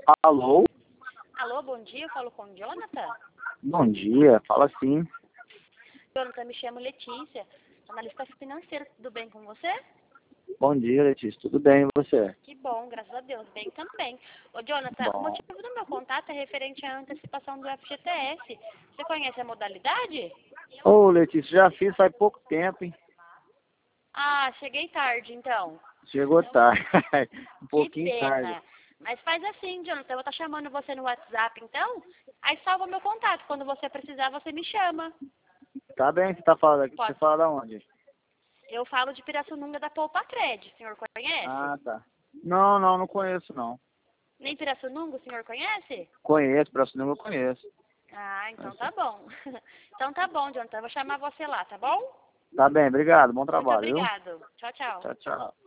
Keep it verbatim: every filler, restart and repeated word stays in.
Alô? Alô, bom dia, eu falo com o Jonathan. Bom dia, fala sim. Jonathan, me chamo Letícia, analista financeira, tudo bem com você? Bom dia, Letícia, tudo bem e você? Que bom, graças a Deus, bem também. Ô Jonathan, o Bom. motivo do meu contato é referente à antecipação do F G T S. Você conhece a modalidade? Ô, Letícia, já fiz faz pouco tempo, hein? Ah, cheguei tarde então. Chegou tarde, um Que pouquinho pena. tarde. Mas faz assim, Jonathan, eu vou estar chamando você no WhatsApp então, aí salva meu contato, quando você precisar você me chama. Tá bem, você tá falando aqui, você Pode. fala da onde? Eu falo de Pirassununga da Poupa Cred, o senhor conhece? Ah, tá. Não, não, não conheço não. Nem Pirassununga o senhor conhece? Conheço, pra cinema eu conheço. Ah, então Conheço. tá bom. Então tá bom, Jonathan. Eu vou chamar você lá, tá bom? Tá bem, obrigado, bom Muito trabalho, viu? obrigado. Tchau, tchau. Tchau, tchau.